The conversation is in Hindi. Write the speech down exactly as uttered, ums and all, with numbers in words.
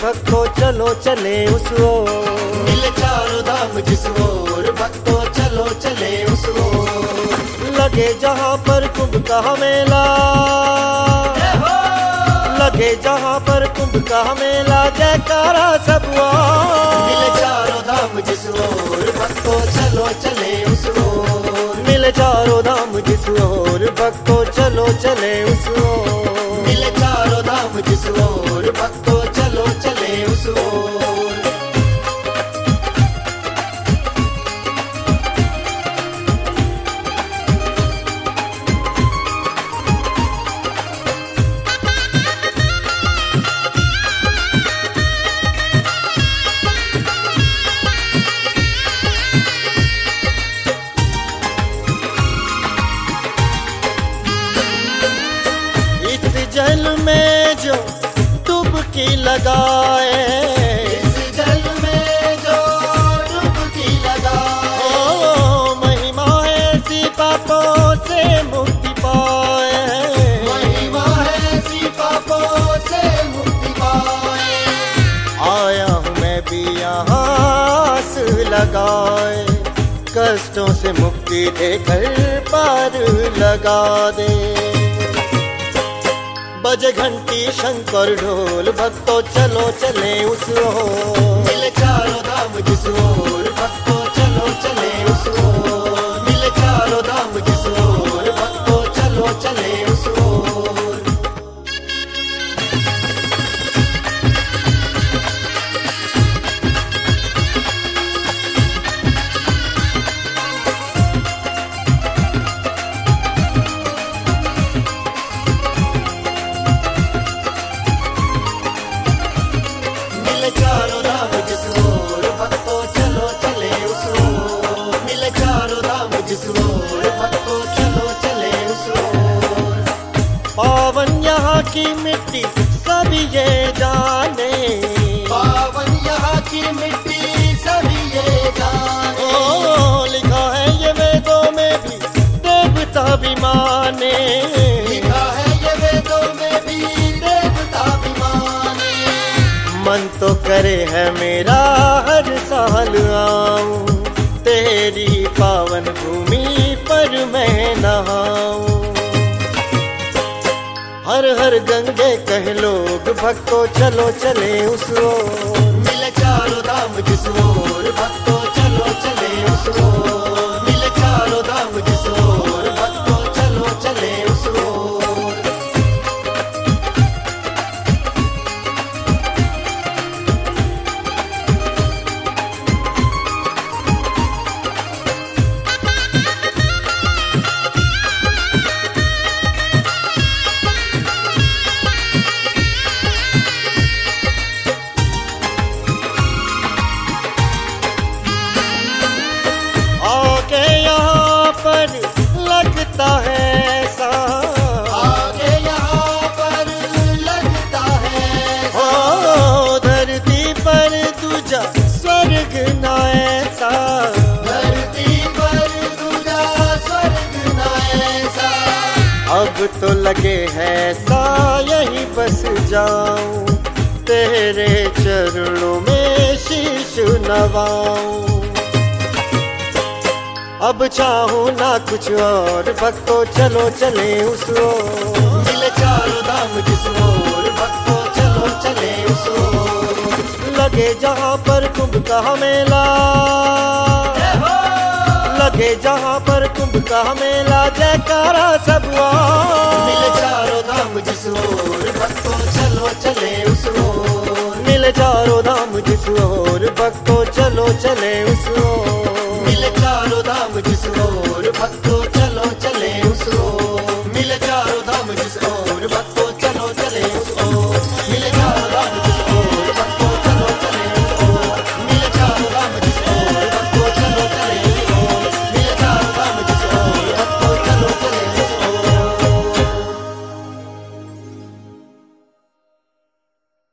भक्तों चलो चले उस ओर, मिले चारों धाम जिस ओर, भक्तों चलो चले उस ओर। लगे जहाँ पर कुंभ का मेला, लगे जहाँ पर कुंभ का मेला, जयकारा सब ओर। मिले चारों धाम जिस ओर, भक्तों चलो चले उस ओर। मिले चारों धाम जिस ओर, भक्तों चलो चले उस ओर। मिले चारों धाम जिस ओर, भक्तों चलो चले उस ओर। जल में जो डुबकी लगाए, इस जल में जो डुबकी लगाए, ओ महिमा ऐसी पापों से मुक्ति पाए। महिमा ऐसी पापों से मुक्ति पाए। आया हूँ मैं भी यहाँ आस लगाए, कष्टों से मुक्ति देकर पार लगा दे। बजे घंटी शंकर ढोल, भक्तों चलो चले उस ओर। मिले चारों धाम जिस ओर, भक्तों चलो चले उस ओर। मिले चारों धाम जिस ओर, भक्तों चलो चले उस ओर। मिले चारों धाम जिस ओर, भक्तों चलो चले उस ओर। मिले चारों धाम जिस ओर, भक्तों चलो चले उस ओर। पावन यहाँ की मिट्टी सभी ये जाने, पावन यहाँ की मिट्टी सभी ये जाने। ओ लिखा है ये वेदों में भी, देवता भी माने। लिखा है ये वेदों में भी, देवता भी माने। मन तो करे है मेरा हर साल आऊं, तेरी पावन भूमि पर मैं नहाऊं। हर हर गंगे कह लोग, भक्तों चलो चले उस ओर। मिले चारों धाम जिस ओर, भक्तों चलो चले उस ओर। मिले चारों धाम जिस ओर, भक्तों चलो चले उस ओर। आके यहाँ पर लगता है ऐसा, आगे यहाँ पर लगता है ओ धरती पर दूजा स्वर्ग न ऐसा। धरती पर दूजा स्वर्ग न ऐसा। अब तो लगे है सा यहीं बस जाऊं, तेरे चरणों में शीश नवाऊं। अब चाहूं ना कुछ और, भक्तों चलो चले उस ओर। मिले चारों धाम जिस ओर, भक्तों चलो चले उस ओर। लगे जहाँ पर कुंभ का मेला, लगे जहाँ पर कुंभ का मेला, जयकारा सब ओर। मिले चारों धाम जिस ओर, भक्तों चलो चले उस ओर। मिले चारों धाम जिस ओर, भक्तों चलो चले उस ओर।